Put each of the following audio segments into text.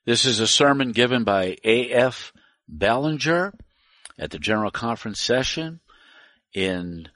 This is a sermon given by A.F. Ballinger at the General Conference session in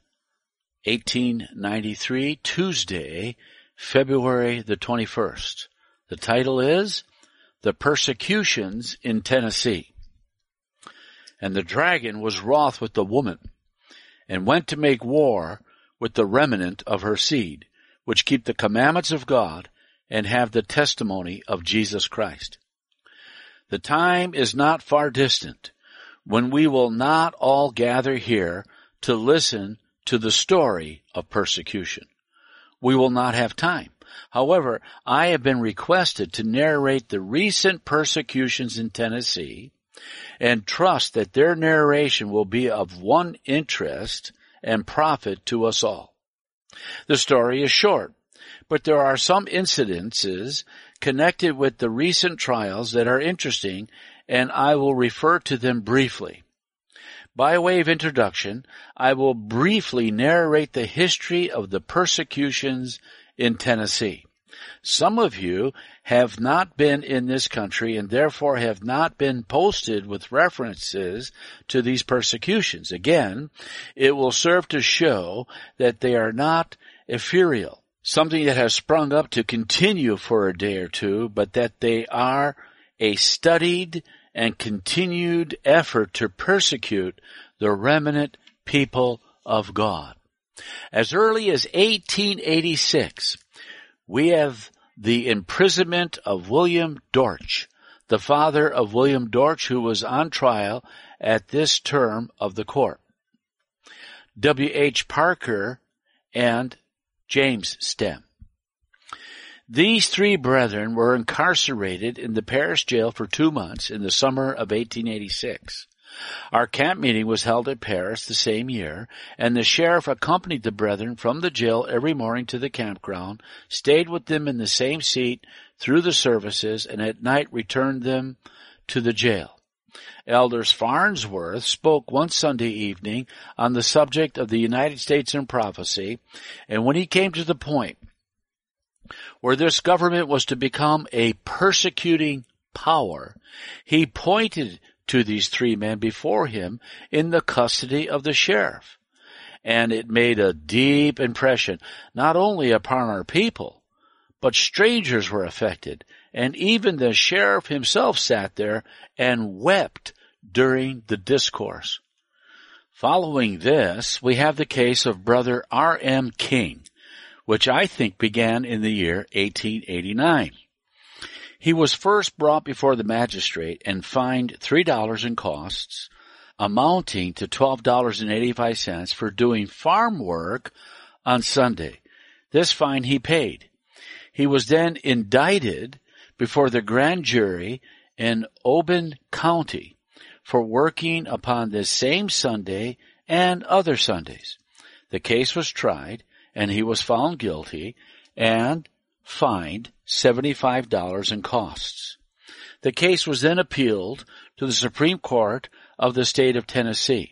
1893, Tuesday, February the 21st. The title is The Persecutions in Tennessee. And the dragon was wroth with the woman, and went to make war with the remnant of her seed, which keep the commandments of God, and have the testimony of Jesus Christ. The time is not far distant when we will not all gather here to listen to the story of persecution. We will not have time. However, I have been requested to narrate the recent persecutions in Tennessee and trust that their narration will be of one interest and profit to us all. The story is short, but there are some incidences connected with the recent trials that are interesting, and I will refer to them briefly. By way of introduction, I will briefly narrate the history of the persecutions in Tennessee. Some of you have not been in this country and therefore have not been posted with references to these persecutions. Again, it will serve to show that they are not ethereal, something that has sprung up to continue for a day or two, but that they are a studied and continued effort to persecute the remnant people of God. As early as 1886, we have the imprisonment of William Dorch, the father of William Dorch, who was on trial at this term of the court. W.H. Parker and James Stem. These three brethren were incarcerated in the parish jail for 2 months in the summer of 1886. Our camp meeting was held at Paris the same year, and the sheriff accompanied the brethren from the jail every morning to the campground, stayed with them in the same seat through the services, and at night returned them to the jail. Elders Farnsworth spoke one Sunday evening on the subject of the United States and prophecy, and when he came to the point where this government was to become a persecuting power, he pointed to these three men before him in the custody of the sheriff. And it made a deep impression, not only upon our people, but strangers were affected, and even the sheriff himself sat there and wept during the discourse. Following this, we have the case of Brother R.M. King, which I think began in the year 1889. He was first brought before the magistrate and fined $3 in costs, amounting to $12.85 for doing farm work on Sunday. This fine he paid. He was then indicted before the grand jury in Oban County for working upon this same Sunday and other Sundays. The case was tried, and he was found guilty and fined $75 in costs. The case was then appealed to the Supreme Court of the state of Tennessee,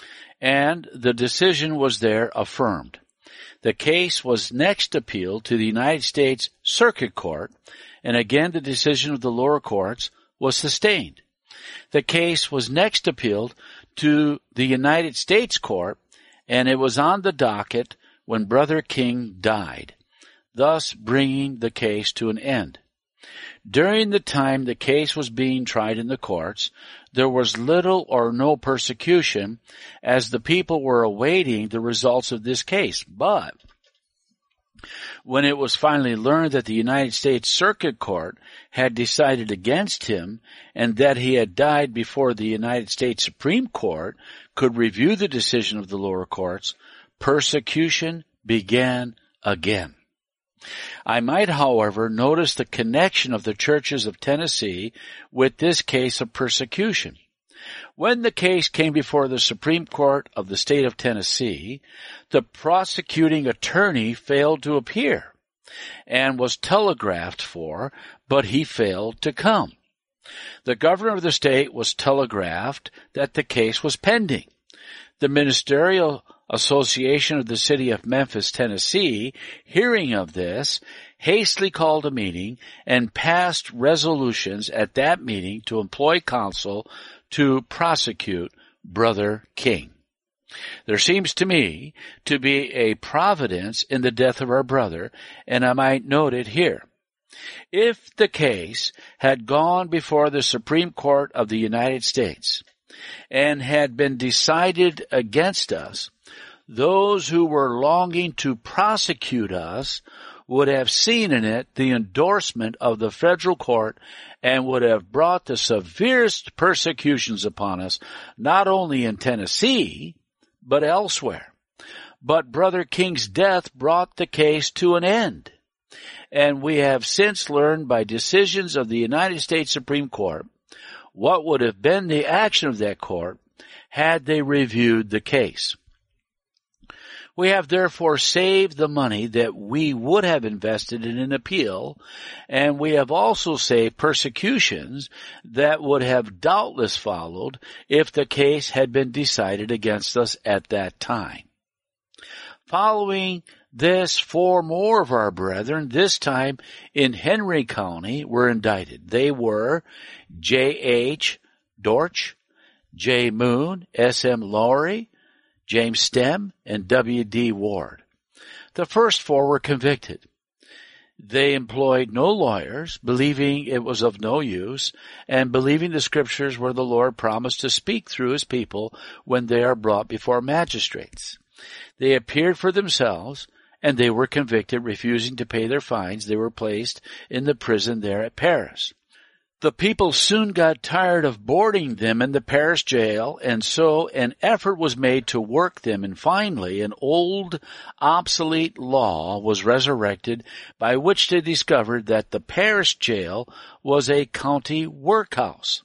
and the decision was there affirmed. The case was next appealed to the United States Circuit Court, and again the decision of the lower courts was sustained. The case was next appealed to the United States Court, and it was on the docket when Brother King died, thus bringing the case to an end. During the time the case was being tried in the courts, there was little or no persecution as the people were awaiting the results of this case. But when it was finally learned that the United States Circuit Court had decided against him and that he had died before the United States Supreme Court could review the decision of the lower courts, persecution began again. I might, however, notice the connection of the churches of Tennessee with this case of persecution. When the case came before the Supreme Court of the state of Tennessee, the prosecuting attorney failed to appear and was telegraphed for, but he failed to come. The governor of the state was telegraphed that the case was pending. The ministerial Association of the City of Memphis, Tennessee, hearing of this, hastily called a meeting and passed resolutions at that meeting to employ counsel to prosecute Brother King. There seems to me to be a providence in the death of our brother, and I might note it here. If the case had gone before the Supreme Court of the United States and had been decided against us, those who were longing to prosecute us would have seen in it the endorsement of the federal court and would have brought the severest persecutions upon us, not only in Tennessee, but elsewhere. But Brother King's death brought the case to an end, and we have since learned by decisions of the United States Supreme Court what would have been the action of that court had they reviewed the case. We have therefore saved the money that we would have invested in an appeal, and we have also saved persecutions that would have doubtless followed if the case had been decided against us at that time. Following this, 4 more of our brethren, this time in Henry County, were indicted. They were J.H. Dortch, J. Moon, S.M. Lowry, James Stem, and W.D. Ward. The first 4 were convicted. They employed no lawyers, believing it was of no use, and believing the Scriptures where the Lord promised to speak through His people when they are brought before magistrates. They appeared for themselves, and they were convicted, refusing to pay their fines. They were placed in the prison there at Paris. The people soon got tired of boarding them in the Paris jail, and so an effort was made to work them, and finally an old, obsolete law was resurrected by which they discovered that the Paris jail was a county workhouse.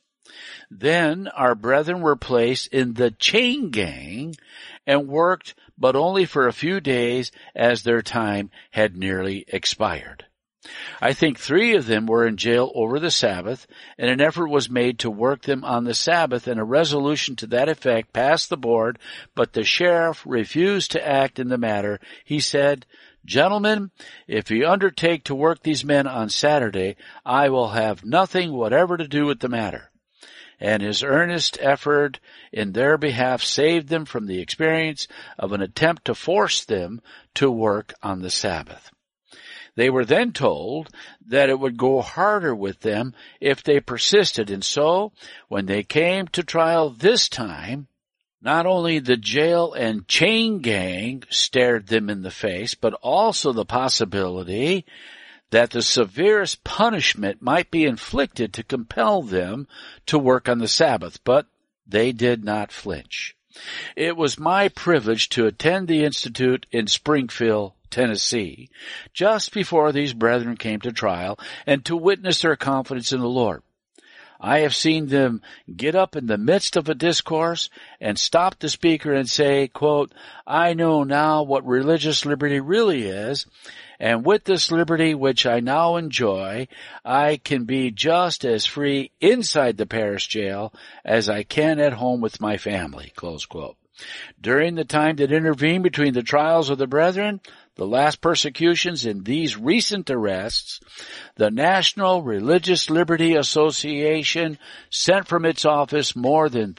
Then our brethren were placed in the chain gang and worked, but only for a few days, as their time had nearly expired. I think 3 of them were in jail over the Sabbath, and an effort was made to work them on the Sabbath, and a resolution to that effect passed the board, but the sheriff refused to act in the matter. He said, "Gentlemen, if you undertake to work these men on Saturday, I will have nothing whatever to do with the matter." And his earnest effort in their behalf saved them from the experience of an attempt to force them to work on the Sabbath. They were then told that it would go harder with them if they persisted, and so, when they came to trial this time, not only the jail and chain gang stared them in the face, but also the possibility that the severest punishment might be inflicted to compel them to work on the Sabbath, but they did not flinch. It was my privilege to attend the Institute in Springfield, Tennessee, just before these brethren came to trial, and to witness their confidence in the Lord. I have seen them get up in the midst of a discourse and stop the speaker and say, quote, "I know now what religious liberty really is, and with this liberty which I now enjoy, I can be just as free inside the parish jail as I can at home with my family," close quote. During the time that intervened between the trials of the brethren, the last persecutions, and these recent arrests, the National Religious Liberty Association sent from its office more than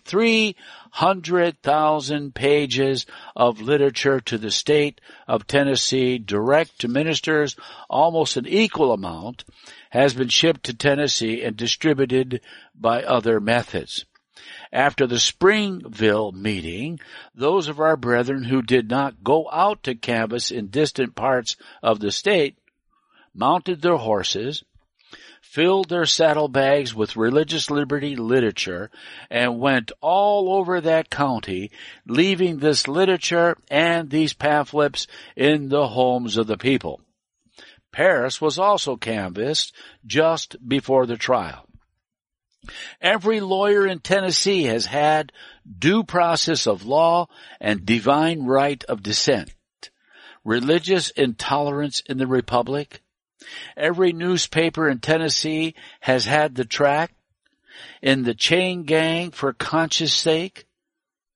300,000 pages of literature to the state of Tennessee, direct to ministers. Almost an equal amount has been shipped to Tennessee and distributed by other methods. After the Springville meeting, those of our brethren who did not go out to canvass in distant parts of the state mounted their horses, filled their saddlebags with religious liberty literature, and went all over that county, leaving this literature and these pamphlets in the homes of the people. Paris was also canvassed just before the trial. Every lawyer in Tennessee has had due process of law and divine right of dissent. Religious intolerance in the Republic. Every newspaper in Tennessee has had the tract. In the chain gang for conscience sake.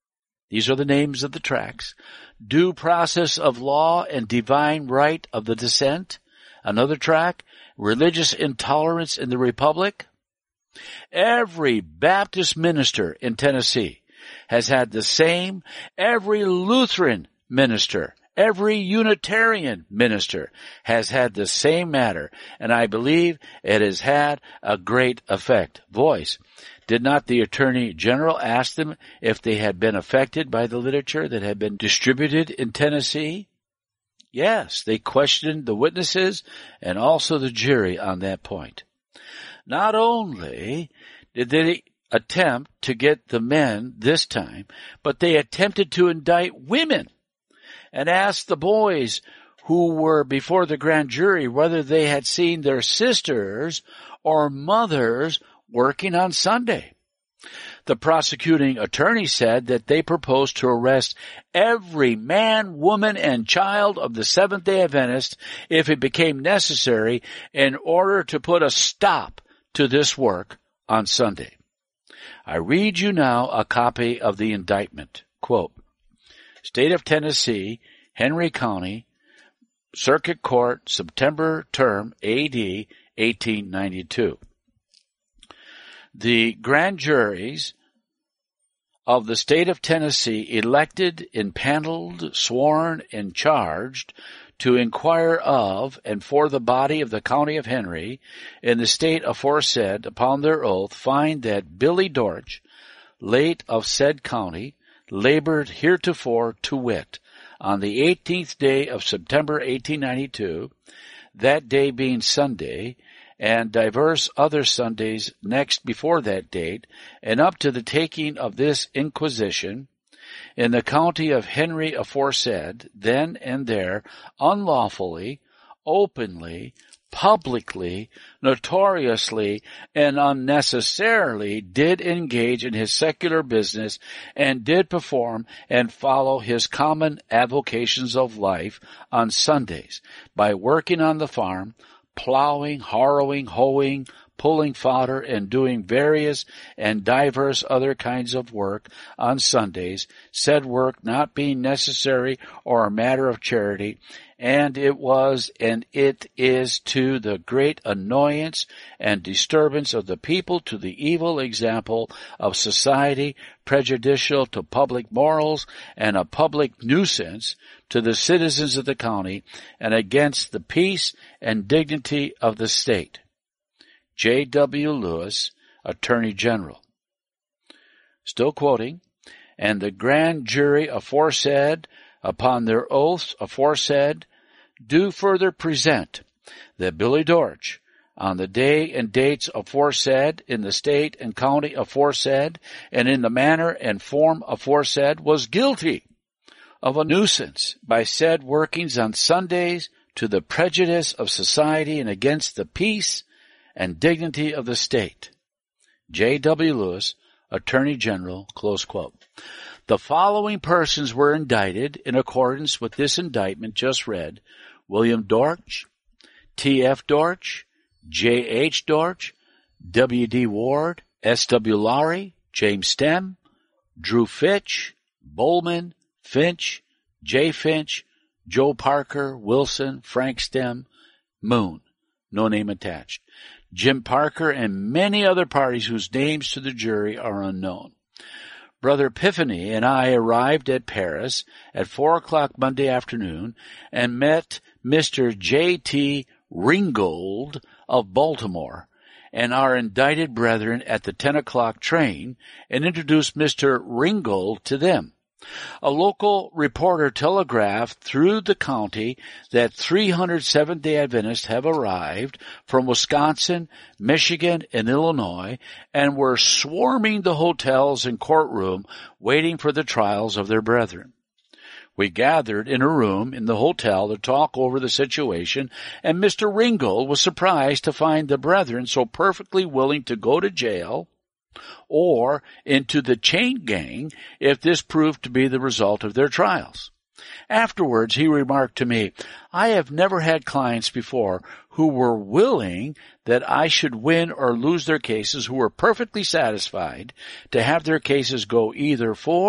These are the names of the tracts. Due Process of Law and Divine Right of the Dissent. Another tract, Religious Intolerance in the Republic. Every Baptist minister in Tennessee has had the same. Every Lutheran minister, every Unitarian minister has had the same matter, and I believe it has had a great effect. Voice. Did not the Attorney General ask them if they had been affected by the literature that had been distributed in Tennessee? Yes, they questioned the witnesses and also the jury on that point. Not only did they attempt to get the men this time, but they attempted to indict women and asked the boys who were before the grand jury whether they had seen their sisters or mothers working on Sunday. The prosecuting attorney said that they proposed to arrest every man, woman, and child of the Seventh-day Adventists if it became necessary in order to put a stop to this work on Sunday. I read you now a copy of the indictment. Quote, State of Tennessee, Henry County, Circuit Court, September term, A.D., 1892. The grand juries of the state of Tennessee elected, impaneled, sworn, and charged to inquire of and for the body of the county of Henry in the state aforesaid upon their oath find that Billy Dorch, late of said county, labored heretofore to wit, on the 18th day of September 1892, that day being Sunday, and divers other Sundays next before that date, and up to the taking of this inquisition, in the county of Henry aforesaid, then and there, unlawfully, openly, publicly, notoriously, and unnecessarily did engage in his secular business, and did perform and follow his common avocations of life on Sundays, by working on the farm, plowing, harrowing, hoeing, pulling fodder, and doing various and divers other kinds of work on Sundays, said work not being necessary or a matter of charity, and it was and it is to the great annoyance and disturbance of the people, to the evil example of society, prejudicial to public morals, and a public nuisance to the citizens of the county, and against the peace and dignity of the state. J. W. Lewis, Attorney General. Still quoting, and the grand jury aforesaid, upon their oaths aforesaid, do further present that Billy Dorch, on the day and dates aforesaid, in the state and county aforesaid, and in the manner and form aforesaid, was guilty of a nuisance by said workings on Sundays to the prejudice of society and against the peace and dignity of the state. J. W. Lewis, Attorney General, close quote. The following persons were indicted in accordance with this indictment just read: William Dorch, T. F. Dorch, J. H. Dorch, W. D. Ward, S. W. Lowry, James Stem, Drew Fitch, Bowman, Finch, J. Finch, Joe Parker, Wilson, Frank Stem, Moon, no name attached, Jim Parker, and many other parties whose names to the jury are unknown. Brother Epiphany and I arrived at Paris at 4 o'clock Monday afternoon and met Mr. J.T. Ringgold of Baltimore and our indicted brethren at the 10 o'clock train and introduced Mr. Ringgold to them. A local reporter telegraphed through the county that 300 Seventh-day Adventists have arrived from Wisconsin, Michigan, and Illinois and were swarming the hotels and courtroom waiting for the trials of their brethren. We gathered in a room in the hotel to talk over the situation, and Mr. Ringgold was surprised to find the brethren so perfectly willing to go to jail or into the chain gang if this proved to be the result of their trials. Afterwards, he remarked to me, I have never had clients before who were willing that I should win or lose their cases, who were perfectly satisfied to have their cases go either for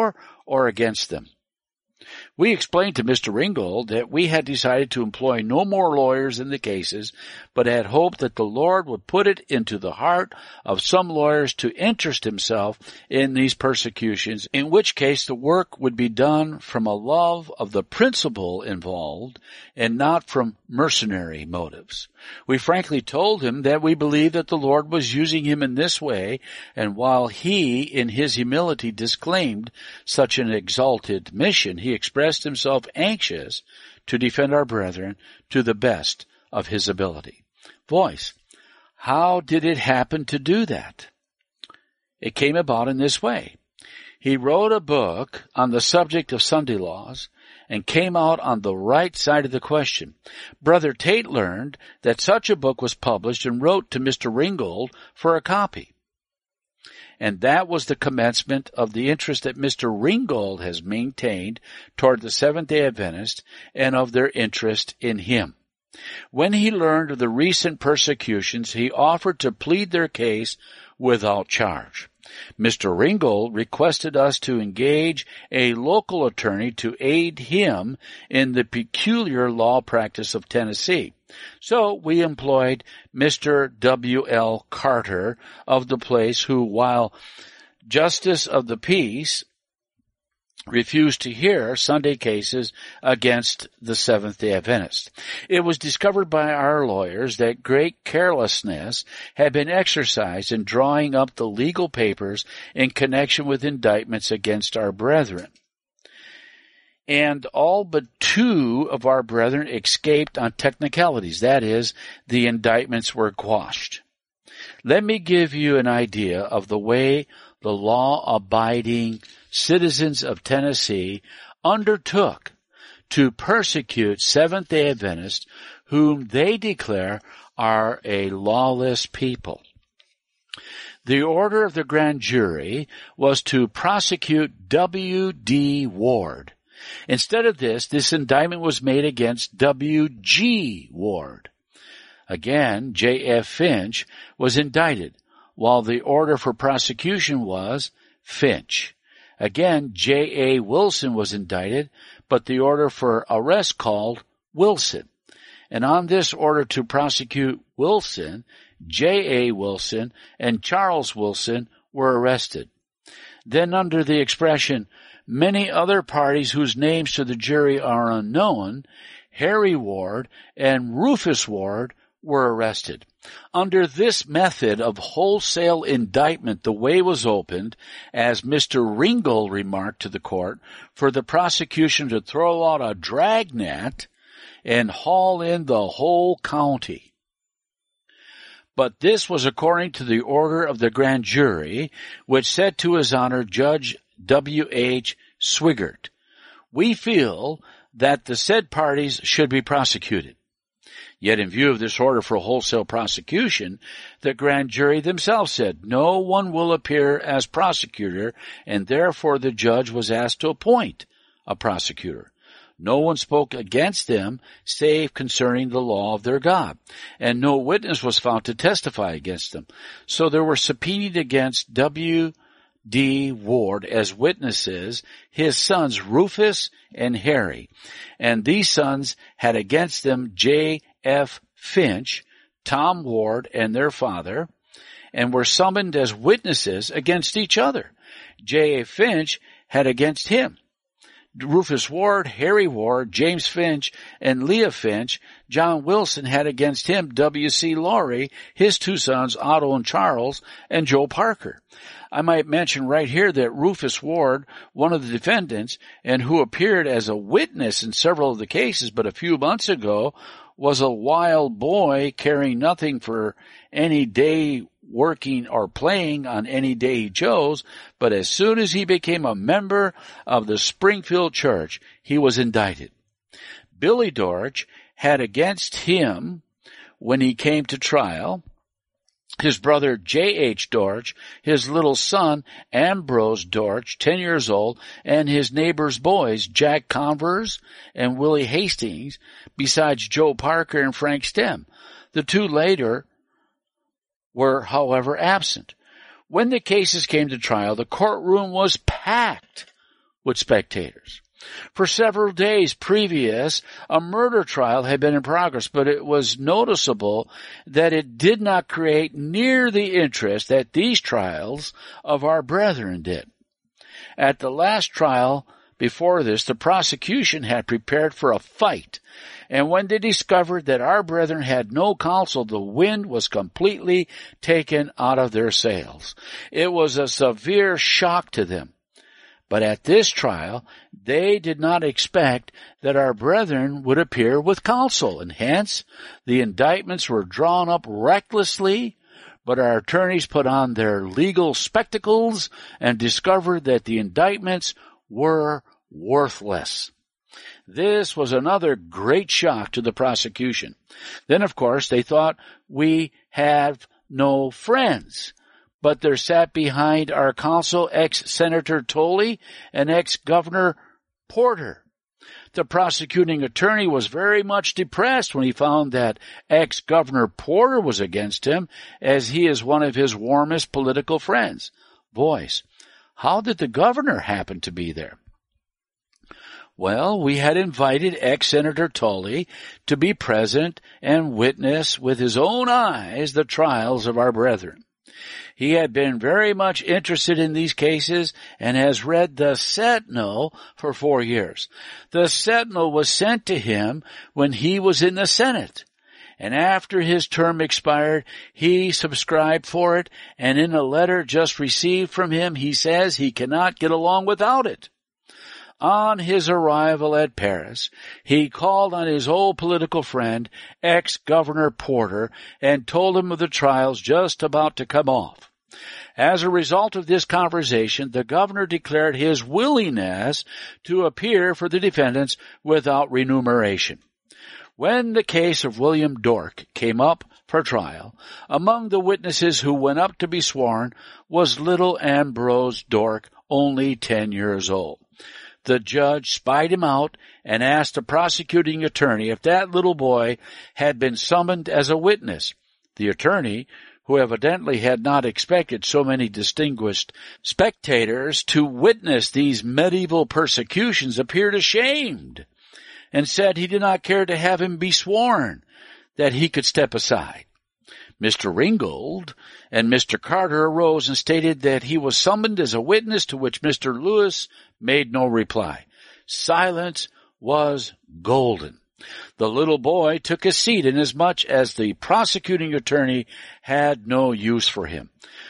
or against them. We explained to Mr. Ringgold that we had decided to employ no more lawyers in the cases, but had hoped that the Lord would put it into the heart of some lawyers to interest himself in these persecutions, in which case the work would be done from a love of the principle involved and not from mercenary motives. We frankly told him that we believed that the Lord was using him in this way, and while he, in his humility, disclaimed such an exalted mission, he expressed himself anxious to defend our brethren to the best of his ability. Voice: how did it happen to do that? It came about in this way. He wrote a book on the subject of Sunday laws and came out on the right side of the question. Brother Tate learned that such a book was published and wrote to Mr. Ringgold for a copy. And that was the commencement of the interest that Mr. Ringgold has maintained toward the Seventh-day Adventist and of their interest in him. When he learned of the recent persecutions, he offered to plead their case without charge. Mr. Ringgold requested us to engage a local attorney to aid him in the peculiar law practice of Tennessee. So we employed Mr. W.L. Carter of the place, who, while Justice of the Peace, refused to hear Sunday cases against the Seventh-day Adventists. It was discovered by our lawyers that great carelessness had been exercised in drawing up the legal papers in connection with indictments against our brethren. And all but 2 of our brethren escaped on technicalities. That is, the indictments were quashed. Let me give you an idea of the way the law-abiding citizens of Tennessee undertook to persecute Seventh-day Adventists whom they declare are a lawless people. The order of the grand jury was to prosecute W.D. Ward. Instead of this indictment was made against W.G. Ward. Again, J.F. Finch was indicted, while the order for prosecution was Finch. Again, J.A. Wilson was indicted, but the order for arrest called Wilson. And on this order to prosecute Wilson, J.A. Wilson and Charles Wilson were arrested. Then under the expression, many other parties whose names to the jury are unknown, Harry Ward and Rufus Ward were arrested. Under this method of wholesale indictment, the way was opened, as Mr. Ringgold remarked to the court, for the prosecution to throw out a dragnet and haul in the whole county. But this was according to the order of the grand jury, which said to His Honor Judge W.H. Swigert, "We feel that the said parties should be prosecuted." Yet in view of this order for wholesale prosecution, the grand jury themselves said, "No one will appear as prosecutor," and therefore the judge was asked to appoint a prosecutor. No one spoke against them, save concerning the law of their God, and no witness was found to testify against them. So there were subpoenaed against W.D. Ward as witnesses his sons Rufus and Harry, and these sons had against them J.F. Finch, Tom Ward, and their father, and were summoned as witnesses against each other. J.F. Finch had against him Rufus Ward, Harry Ward, James Finch, and Leah Finch. John Wilson had against him W.C. Laurie, his 2 sons, Otto and Charles, and Joe Parker. I might mention right here that Rufus Ward, one of the defendants, and who appeared as a witness in several of the cases but a few months ago, was a wild boy caring nothing for any day, working or playing on any day he chose, but as soon as he became a member of the Springfield Church, he was indicted. Billy Dorch had against him, when he came to trial, his brother J.H. Dorch, his little son Ambrose Dorch, 10 years old, and his neighbor's boys, Jack Converse and Willie Hastings, besides Joe Parker and Frank Stem. The 2 later were, however, absent. When the cases came to trial, the courtroom was packed with spectators. For several days previous, a murder trial had been in progress, but it was noticeable that it did not create near the interest that these trials of our brethren did. At the last trial before this, the prosecution had prepared for a fight, and when they discovered that our brethren had no counsel, the wind was completely taken out of their sails. It was a severe shock to them. But at this trial, they did not expect that our brethren would appear with counsel, and hence the indictments were drawn up recklessly, but our attorneys put on their legal spectacles and discovered that the indictments were worthless. This was another great shock to the prosecution. Then, of course, they thought we have no friends. But there sat behind our counsel ex-Senator Tolley and ex-Governor Porter. The prosecuting attorney was very much depressed when he found that ex-Governor Porter was against him, as he is one of his warmest political friends. Boys, how did the governor happen to be there? Well, we had invited ex-Senator Tolley to be present and witness with his own eyes the trials of our brethren. He had been very much interested in these cases and has read the Sentinel for 4 years. The Sentinel was sent to him when he was in the Senate, and after his term expired, he subscribed for it, and in a letter just received from him, he says he cannot get along without it. On his arrival at Paris, he called on his old political friend, ex-Governor Porter, and told him of the trials just about to come off. As a result of this conversation, the governor declared his willingness to appear for the defendants without remuneration. When the case of William Dork came up for trial, among the witnesses who went up to be sworn was little Ambrose Dork, only 10 years old. The judge spied him out and asked the prosecuting attorney if that little boy had been summoned as a witness. The attorney, who evidently had not expected so many distinguished spectators to witness these medieval persecutions, appeared ashamed and said he did not care to have him be sworn, that he could step aside. Mr. Ringgold and Mr. Carter arose and stated that he was summoned as a witness, to which Mr. Lewis made no reply. Silence was golden. The little boy took his seat inasmuch as the prosecuting attorney had no use for him.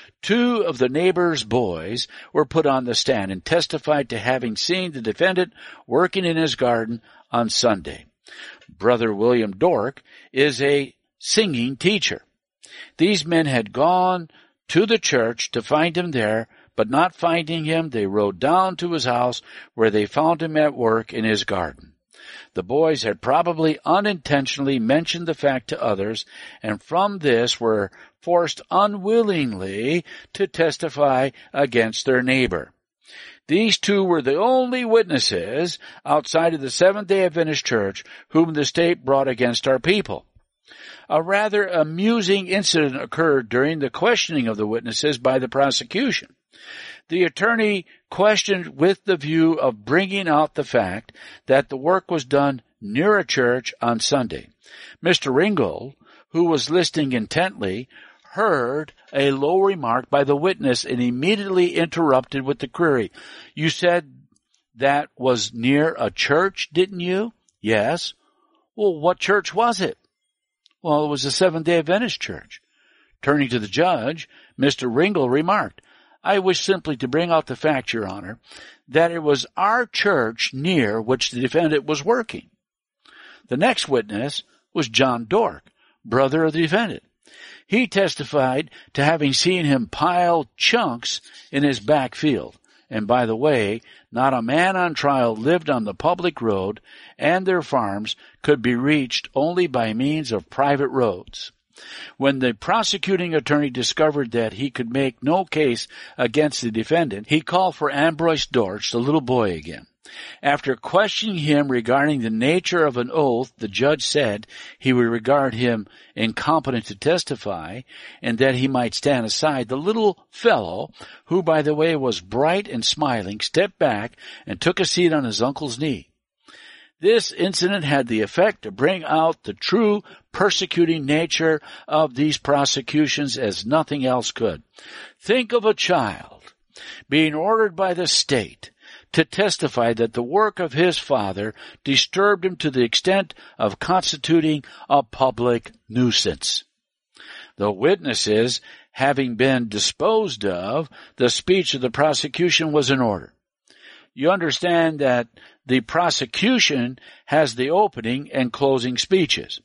2 of the neighbors' boys were put on the stand and testified to having seen the defendant working in his garden on Sunday. Brother William Dork is a singing teacher. These men had gone to the church to find him there, but not finding him, they rode down to his house, where they found him at work in his garden. The boys had probably unintentionally mentioned the fact to others, and from this were forced unwillingly to testify against their neighbor. These 2 were the only witnesses outside of the Seventh-day Adventist Church whom the state brought against our people. A rather amusing incident occurred during the questioning of the witnesses by the prosecution. The attorney questioned with the view of bringing out the fact that the work was done near a church on Sunday. Mr. Ringgold, who was listening intently, heard a low remark by the witness and immediately interrupted with the query, "You said that was near a church, didn't you?" "Yes." "Well, what church was it?" "Well, it was the Seventh-day Adventist Church." Turning to the judge, Mr. Ringgold remarked, "I wish simply to bring out the fact, Your Honor, that it was our church near which the defendant was working." The next witness was John Dork, brother of the defendant. He testified to having seen him pile chunks in his back field. And by the way, not a man on trial lived on the public road, and their farms could be reached only by means of private roads. When the prosecuting attorney discovered that he could make no case against the defendant, he called for Ambrose Dork, the little boy, again. After questioning him regarding the nature of an oath, the judge said he would regard him incompetent to testify and that he might stand aside. The little fellow, who by the way was bright and smiling, stepped back and took a seat on his uncle's knee. This incident had the effect to bring out the true persecuting nature of these prosecutions as nothing else could. Think of a child being ordered by the state to testify that the work of his father disturbed him to the extent of constituting a public nuisance. The witnesses having been disposed of, the speech of the prosecution was in order. You understand that the prosecution has the opening and closing speeches.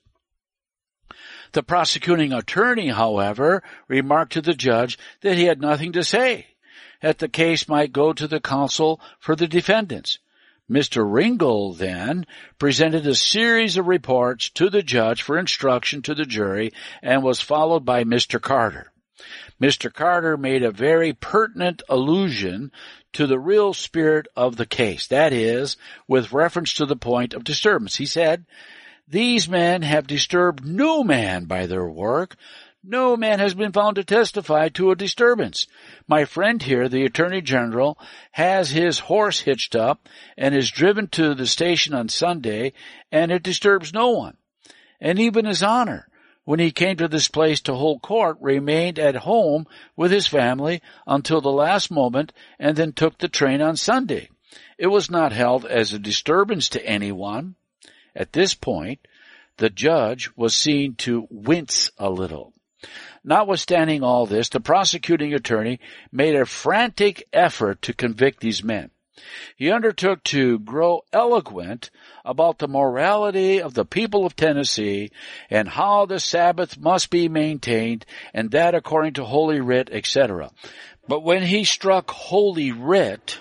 The prosecuting attorney, however, remarked to the judge that he had nothing to say, that the case might go to the counsel for the defendants. Mr. Ringgold then presented a series of reports to the judge for instruction to the jury and was followed by Mr. Carter. Mr. Carter made a very pertinent allusion to the real spirit of the case, that is, with reference to the point of disturbance. He said, "These men have disturbed no man by their work. No man has been found to testify to a disturbance. My friend here, the Attorney General, has his horse hitched up and is driven to the station on Sunday, and it disturbs no one. And even His Honor, when he came to this place to hold court, remained at home with his family until the last moment and then took the train on Sunday. It was not held as a disturbance to anyone." At this point, the judge was seen to wince a little. Notwithstanding all this, the prosecuting attorney made a frantic effort to convict these men. He undertook to grow eloquent about the morality of the people of Tennessee and how the Sabbath must be maintained, and that according to Holy Writ, etc. But when he struck Holy Writ,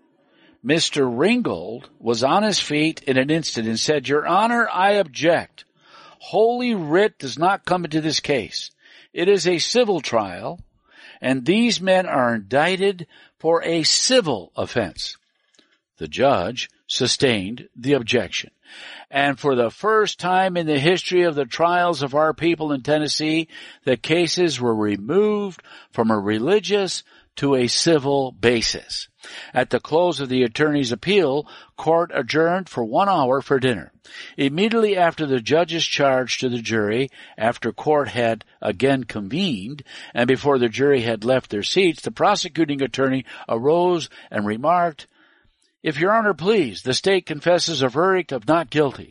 Mr. Ringgold was on his feet in an instant and said, "Your Honor, I object. Holy Writ does not come into this case. It is a civil trial, and these men are indicted for a civil offense." The judge sustained the objection. And for the first time in the history of the trials of our people in Tennessee, the cases were removed from a religious to a civil basis. At the close of the attorney's appeal, court adjourned for 1 hour for dinner. Immediately after the judge's charge to the jury, after court had again convened, and before the jury had left their seats, the prosecuting attorney arose and remarked, "If Your Honor please, the state confesses a verdict of not guilty."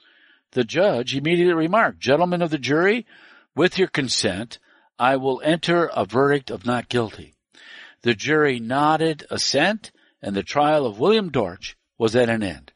The judge immediately remarked, "Gentlemen of the jury, with your consent, I will enter a verdict of not guilty." The jury nodded assent, and the trial of William Dortch was at an end.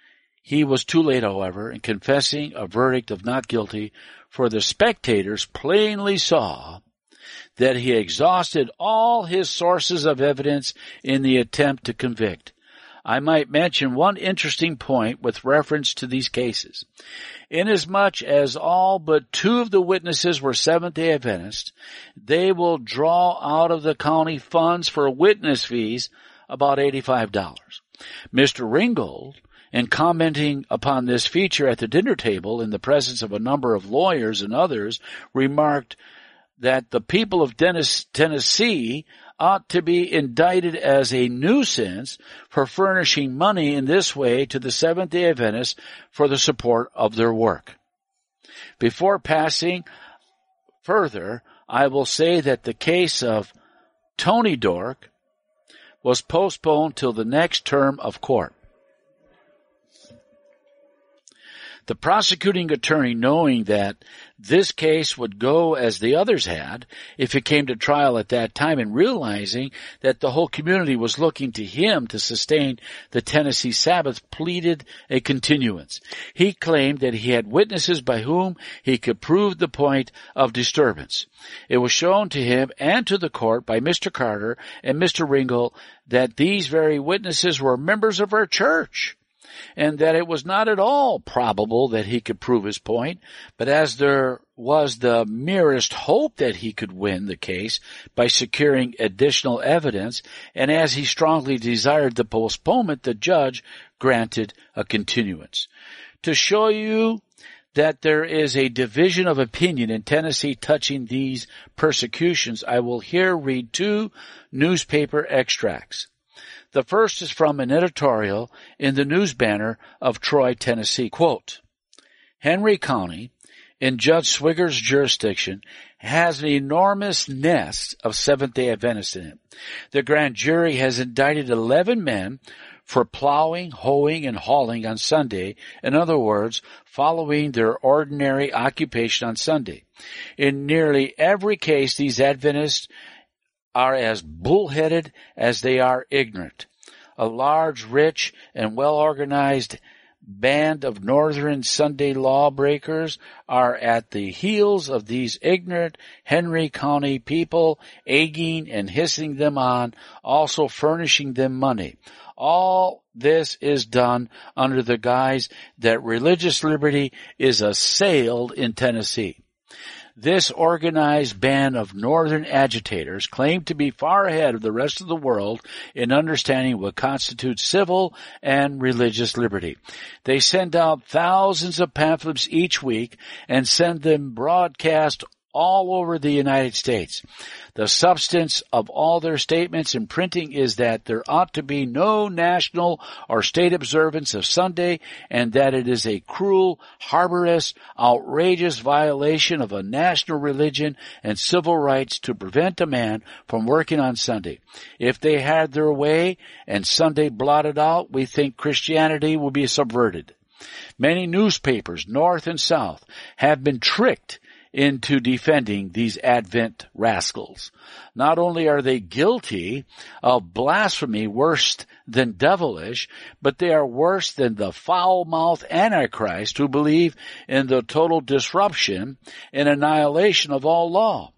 He was too late, however, in confessing a verdict of not guilty, for the spectators plainly saw that he exhausted all his sources of evidence in the attempt to convict. I might mention one interesting point with reference to these cases. Inasmuch as all but 2 of the witnesses were Seventh-day Adventists, they will draw out of the county funds for witness fees about $85. Mr. Ringgold, in commenting upon this feature at the dinner table in the presence of a number of lawyers and others, remarked that the people of Tennessee ought to be indicted as a nuisance for furnishing money in this way to the Seventh-day Adventists for the support of their work. Before passing further, I will say that the case of Tony Dork was postponed till the next term of court. The prosecuting attorney, knowing that this case would go as the others had if it came to trial at that time, and realizing that the whole community was looking to him to sustain the Tennessee Sabbath, pleaded a continuance. He claimed that he had witnesses by whom he could prove the point of disturbance. It was shown to him and to the court by Mr. Carter and Mr. Ringgold that these very witnesses were members of our church, and that it was not at all probable that he could prove his point, but as there was the merest hope that he could win the case by securing additional evidence, and as he strongly desired the postponement, the judge granted a continuance. To show you that there is a division of opinion in Tennessee touching these persecutions, I will here read 2 newspaper extracts. The first is from an editorial in the News Banner of Troy, Tennessee. Quote, Henry County, in Judge Swiggert's jurisdiction, has an enormous nest of Seventh-day Adventists in it. The grand jury has indicted 11 men for plowing, hoeing, and hauling on Sunday, in other words, following their ordinary occupation on Sunday. In nearly every case, these Adventists are as bullheaded as they are ignorant. A large, rich, and well-organized band of northern Sunday lawbreakers are at the heels of these ignorant Henry County people, egging and hissing them on, also furnishing them money. All this is done under the guise that religious liberty is assailed in Tennessee. This organized band of northern agitators claim to be far ahead of the rest of the world in understanding what constitutes civil and religious liberty. They send out thousands of pamphlets each week and send them broadcast all over the United States. The substance of all their statements and printing is that there ought to be no national or state observance of Sunday, and that it is a cruel, barbarous, outrageous violation of a national religion and civil rights to prevent a man from working on Sunday. If they had their way and Sunday blotted out, we think Christianity will be subverted. Many newspapers, north and south, have been tricked into defending these Advent rascals. Not only are they guilty of blasphemy worse than devilish, but they are worse than the foul-mouthed Antichrist who believe in the total disruption and annihilation of all law.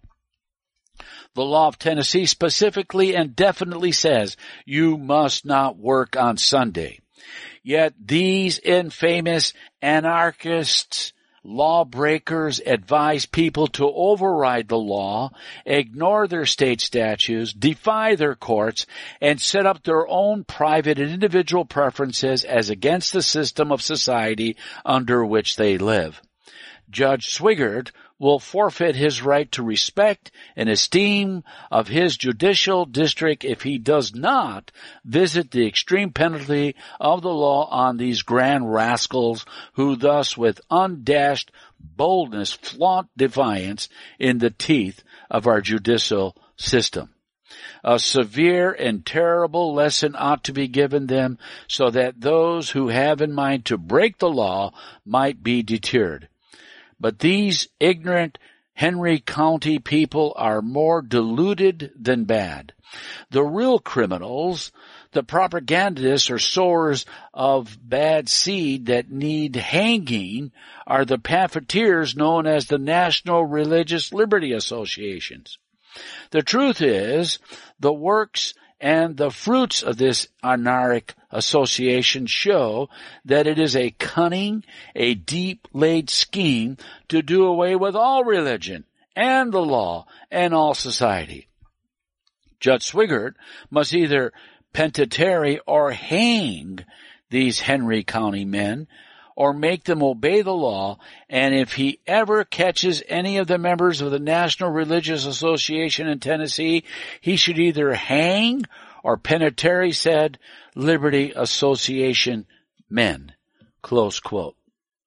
The law of Tennessee specifically and definitely says you must not work on Sunday. Yet these infamous anarchists, lawbreakers advise people to override the law, ignore their state statutes, defy their courts, and set up their own private and individual preferences as against the system of society under which they live. Judge Swigert will forfeit his right to respect and esteem of his judicial district if he does not visit the extreme penalty of the law on these grand rascals who thus with undashed boldness flaunt defiance in the teeth of our judicial system. A severe and terrible lesson ought to be given them so that those who have in mind to break the law might be deterred. But these ignorant Henry County people are more deluded than bad. The real criminals, the propagandists or sowers of bad seed that need hanging, are the pamphleteers known as the National Religious Liberty Associations. The truth is, the works and the fruits of this anarchic association show that it is a cunning, a deep-laid scheme to do away with all religion and the law and all society. Judge Swigert must either penitentiary or hang these Henry County men or make them obey the law, and if he ever catches any of the members of the National Religious Association in Tennessee, he should either hang or penitentiary said Liberty Association men. Close quote.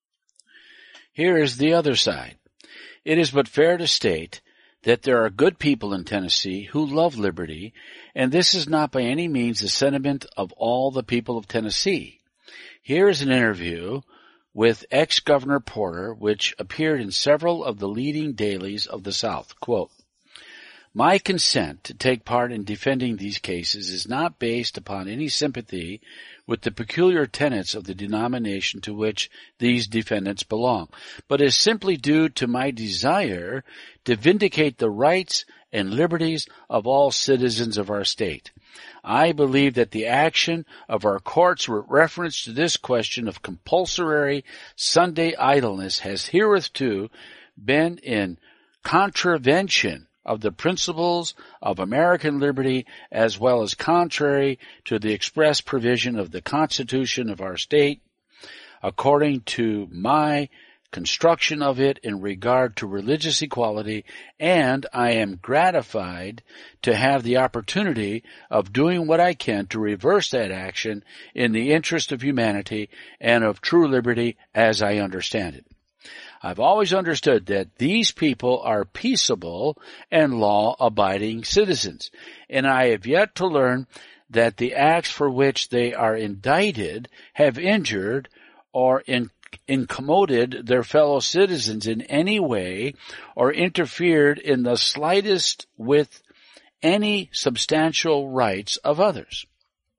Here is the other side. It is but fair to state that there are good people in Tennessee who love liberty, and this is not by any means the sentiment of all the people of Tennessee. Here is an interview with ex-Governor Porter, which appeared in several of the leading dailies of the South. Quote, My consent to take part in defending these cases is not based upon any sympathy with the peculiar tenets of the denomination to which these defendants belong, but is simply due to my desire to vindicate the rights and liberties of all citizens of our state. I believe that the action of our courts with reference to this question of compulsory Sunday idleness has hitherto been in contravention of the principles of American liberty, as well as contrary to the express provision of the Constitution of our state, according to my construction of it in regard to religious equality, and I am gratified to have the opportunity of doing what I can to reverse that action in the interest of humanity and of true liberty as I understand it. I've always understood that these people are peaceable and law-abiding citizens, and I have yet to learn that the acts for which they are indicted have injured or incommoded their fellow citizens in any way or interfered in the slightest with any substantial rights of others.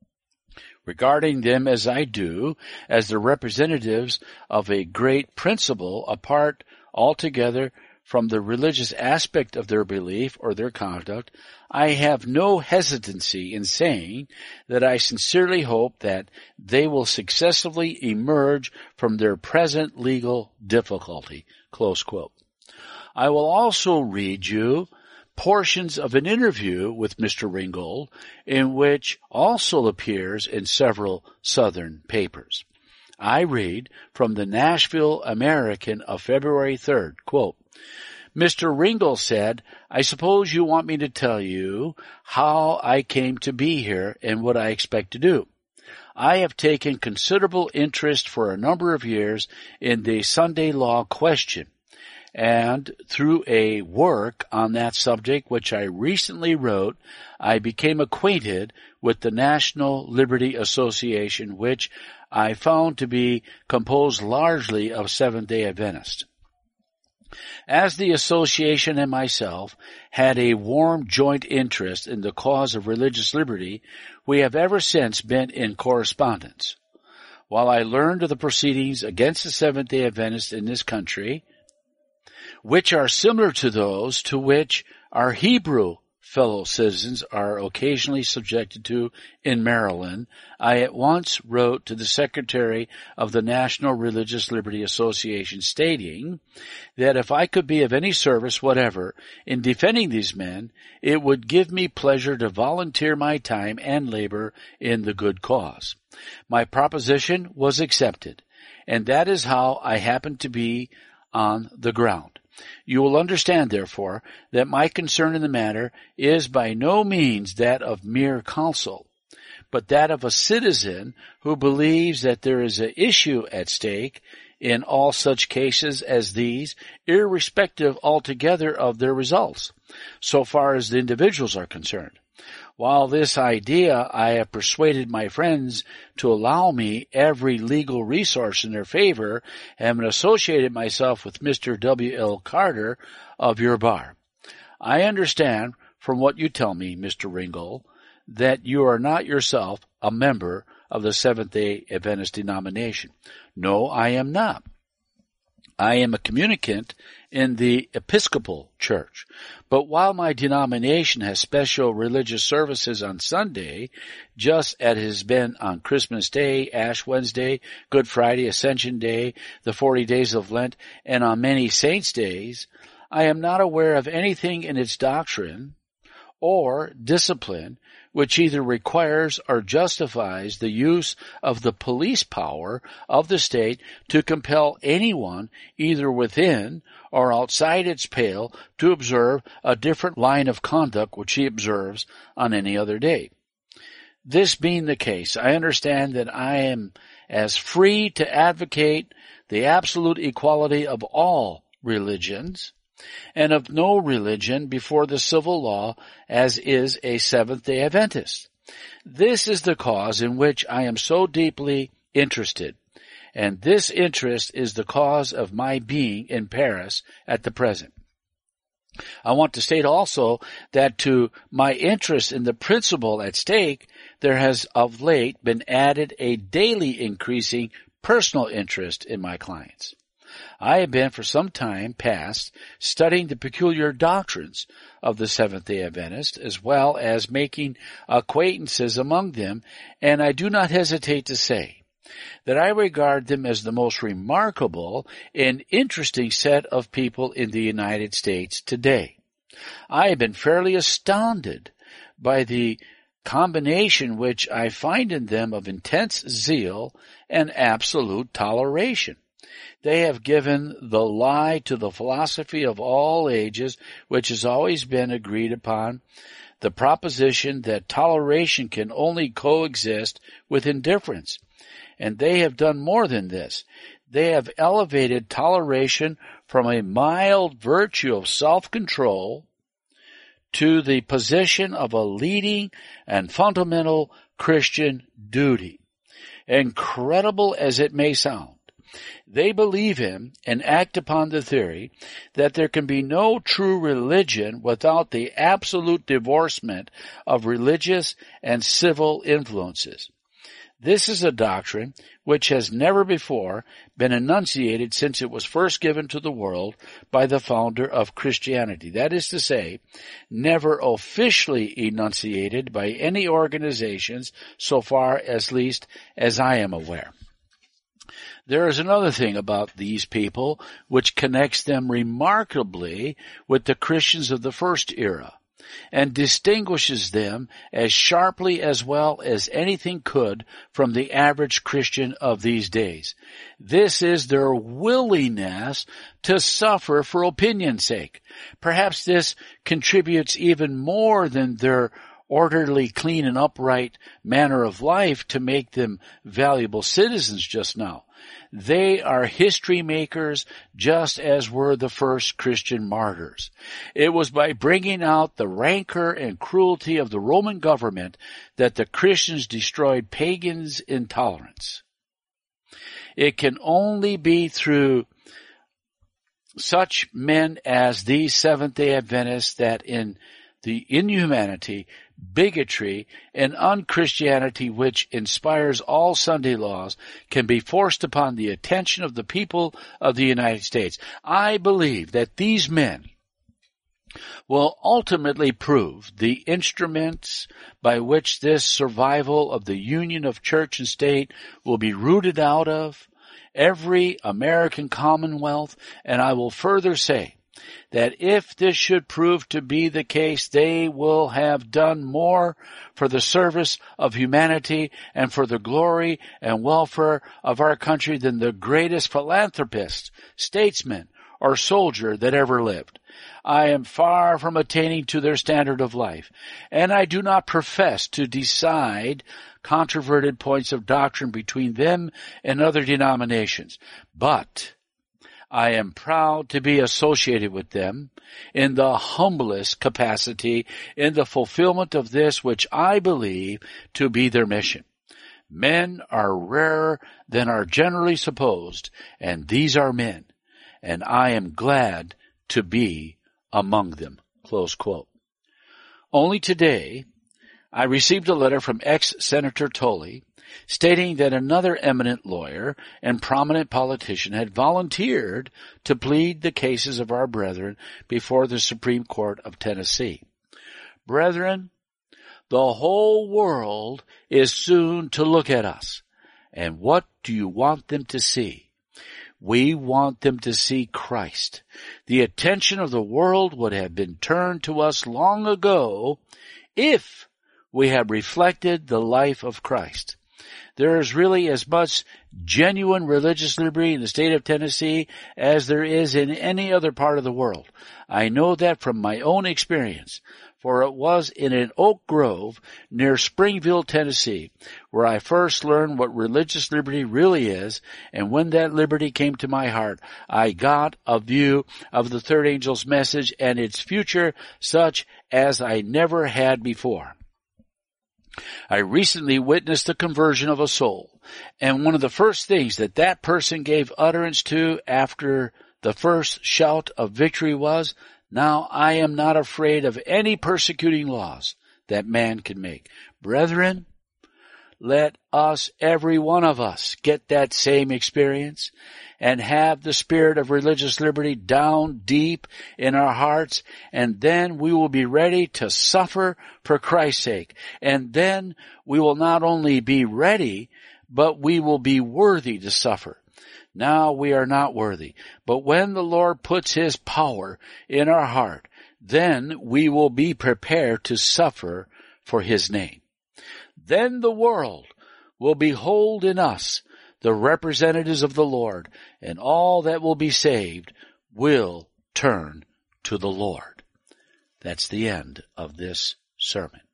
Regarding them as I do, as the representatives of a great principle apart altogether from the religious aspect of their belief or their conduct, I have no hesitancy in saying that I sincerely hope that they will successfully emerge from their present legal difficulty. Close quote. I will also read you portions of an interview with Mr. Ringgold, in which also appears in several Southern papers. I read from the Nashville American of February 3rd, quote, Mr. Ringgold said, I suppose you want me to tell you how I came to be here and what I expect to do. I have taken considerable interest for a number of years in the Sunday law question, and through a work on that subject which I recently wrote, I became acquainted with the National Liberty Association, which I found to be composed largely of Seventh-day Adventists. As the association and myself had a warm joint interest in the cause of religious liberty, we have ever since been in correspondence. While I learned of the proceedings against the Seventh-day Adventists in this country, which are similar to those to which our Hebrew fellow citizens are occasionally subjected to in Maryland, I at once wrote to the Secretary of the National Religious Liberty Association stating that if I could be of any service whatever in defending these men, it would give me pleasure to volunteer my time and labor in the good cause. My proposition was accepted, and that is how I happened to be on the ground. You will understand, therefore, that my concern in the matter is by no means that of mere counsel, but that of a citizen who believes that there is an issue at stake in all such cases as these, irrespective altogether of their results, so far as the individuals are concerned. While this idea I have persuaded my friends to allow me every legal resource in their favor, having associated myself with Mr. W.L. Carter of your bar. I understand from what you tell me, Mr. Ringgold, that you are not yourself a member of the Seventh-day Adventist denomination. No, I am not. I am a communicant in the Episcopal Church. But while my denomination has special religious services on Sunday, just as it has been on Christmas Day, Ash Wednesday, Good Friday, Ascension Day, the 40 days of Lent, and on many saints' days, I am not aware of anything in its doctrine or discipline which either requires or justifies the use of the police power of the state to compel anyone, either within or outside its pale, to observe a different line of conduct which he observes on any other day. This being the case, I understand that I am as free to advocate the absolute equality of all religions and of no religion before the civil law as is a Seventh-day Adventist. This is the cause in which I am so deeply interested, and this interest is the cause of my being in Paris at the present. I want to state also that to my interest in the principle at stake, there has of late been added a daily increasing personal interest in my clients. I have been for some time past studying the peculiar doctrines of the Seventh-day Adventists as well as making acquaintances among them, and I do not hesitate to say that I regard them as the most remarkable and interesting set of people in the United States today. I have been fairly astounded by the combination which I find in them of intense zeal and absolute toleration. They have given the lie to the philosophy of all ages, which has always been agreed upon, the proposition that toleration can only coexist with indifference. And they have done more than this. They have elevated toleration from a mild virtue of self-control to the position of a leading and fundamental Christian duty. Incredible as it may sound, they believe in and act upon the theory that there can be no true religion without the absolute divorcement of religious and civil influences. This is a doctrine which has never before been enunciated since it was first given to the world by the founder of Christianity. That is to say, never officially enunciated by any organizations so far as least as I am aware. There is another thing about these people which connects them remarkably with the Christians of the first era and distinguishes them as sharply as well as anything could from the average Christian of these days. This is their willingness to suffer for opinion's sake. Perhaps this contributes even more than their orderly, clean, and upright manner of life to make them valuable citizens just now. They are history makers just as were the first Christian martyrs. It was by bringing out the rancor and cruelty of the Roman government that the Christians destroyed pagans' intolerance. It can only be through such men as these Seventh-day Adventists that in the inhumanity, bigotry, and unchristianity which inspires all Sunday laws can be forced upon the attention of the people of the United States. I believe that these men will ultimately prove the instruments by which this survival of the union of church and state will be rooted out of every American commonwealth, and I will further say that if this should prove to be the case, they will have done more for the service of humanity and for the glory and welfare of our country than the greatest philanthropist, statesman, or soldier that ever lived. I am far from attaining to their standard of life, and I do not profess to decide controverted points of doctrine between them and other denominations, but I am proud to be associated with them in the humblest capacity in the fulfillment of this which I believe to be their mission. Men are rarer than are generally supposed, and these are men, and I am glad to be among them." Close quote. Only today, I received a letter from ex-Senator Tolley stating that another eminent lawyer and prominent politician had volunteered to plead the cases of our brethren before the Supreme Court of Tennessee. Brethren, the whole world is soon to look at us. And what do you want them to see? We want them to see Christ. The attention of the world would have been turned to us long ago if we had reflected the life of Christ. There is really as much genuine religious liberty in the state of Tennessee as there is in any other part of the world. I know that from my own experience, for it was in an oak grove near Springville, Tennessee, where I first learned what religious liberty really is, and when that liberty came to my heart, I got a view of the third angel's message and its future such as I never had before. I recently witnessed the conversion of a soul, and one of the first things that person gave utterance to after the first shout of victory was, Now I am not afraid of any persecuting laws that man can make. Brethren, let us, every one of us, get that same experience and have the spirit of religious liberty down deep in our hearts, and then we will be ready to suffer for Christ's sake. And then we will not only be ready, but we will be worthy to suffer. Now we are not worthy, but when the Lord puts His power in our heart, then we will be prepared to suffer for His name. Then the world will behold in us the representatives of the Lord, and all that will be saved will turn to the Lord. That's the end of this sermon.